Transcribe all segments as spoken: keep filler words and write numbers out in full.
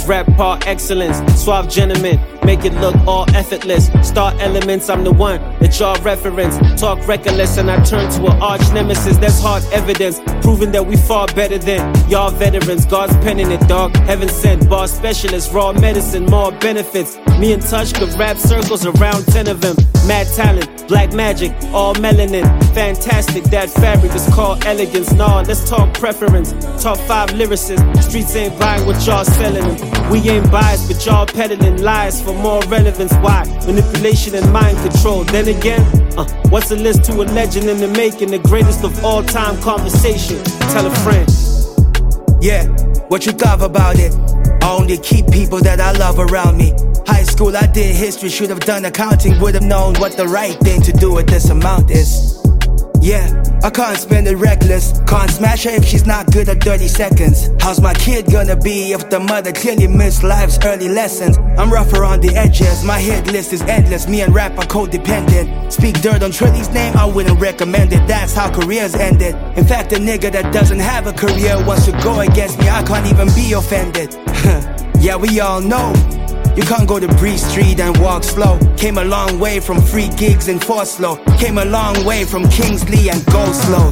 rap par excellence. Suave gentleman, make it look all effortless. Star elements, I'm the one that y'all reference. Talk reckless and I turn to an arch nemesis. That's hard evidence, proving that we far better than y'all veterans. God's pen in it, dog, heaven sent. Bar specialist, raw medicine, more benefits. Me and Touch could rap circles around ten of them. Mad talent, black magic, all melanin. Fantastic, that fabric is called elegance. Nah, let's talk preference. Top five lyricists, streets ain't buying what y'all selling them. We ain't biased, but y'all peddling lies for more relevance. Why? Manipulation and mind control. Then again, uh, what's a list to a legend in the making? The greatest of all time conversation. Tell a friend. Yeah, what you thought about it? I only keep people that I love around me. High school I did history, should have done accounting. Would have known what the right thing to do with this amount is. Yeah, I can't spend it reckless. Can't smash her if she's not good at thirty seconds. How's my kid gonna be if the mother clearly missed life's early lessons? I'm rough around the edges, my hit list is endless. Me and rap are codependent. Speak dirt on Trilly's name, I wouldn't recommend it. That's how careers ended. In fact, a nigga that doesn't have a career wants to go against me, I can't even be offended. Yeah, we all know you can't go to Bree Street and walk slow. Came a long way from free gigs in Forslow. Came a long way from Kingsley and Go Slows.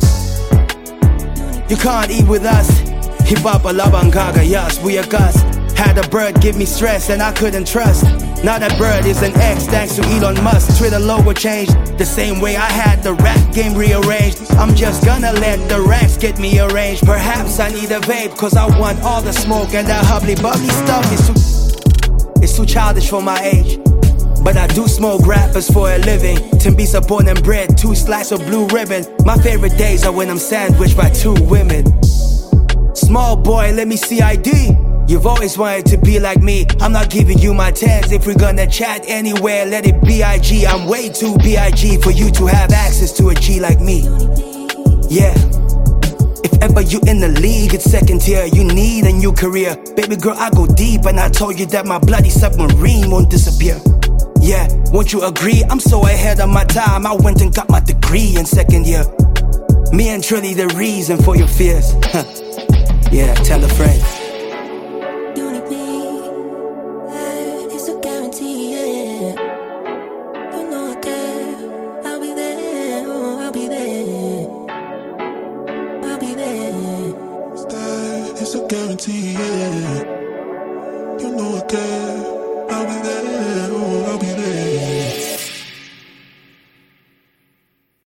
You can't eat with us. Hip hop alabangaga, yes, we are Gus. Had a bird give me stress and I couldn't trust. Now that bird is an ex thanks to Elon Musk. Twitter logo changed the same way I had the rap game rearranged. I'm just gonna let the racks get me arranged. Perhaps I need a vape cause I want all the smoke. And that hubbly bubbly stuff is too It's too childish for my age. But I do smoke rappers for a living. Timbisa born and bred, two slices of blue ribbon. My favorite days are when I'm sandwiched by two women. Small boy, let me see I D. You've always wanted to be like me. I'm not giving you my tens. If we're gonna chat anywhere, let it be I G. I'm way too B I G for you to have access to a G like me. Yeah. If ever you in the league, it's second tier. You need a new career. Baby girl, I go deep and I told you that my bloody submarine won't disappear. Yeah, won't you agree? I'm so ahead of my time. I went and got my degree in second year. Me and Trilly the reason for your fears. Yeah, tell a friend. It's a guarantee, yeah. You know I care.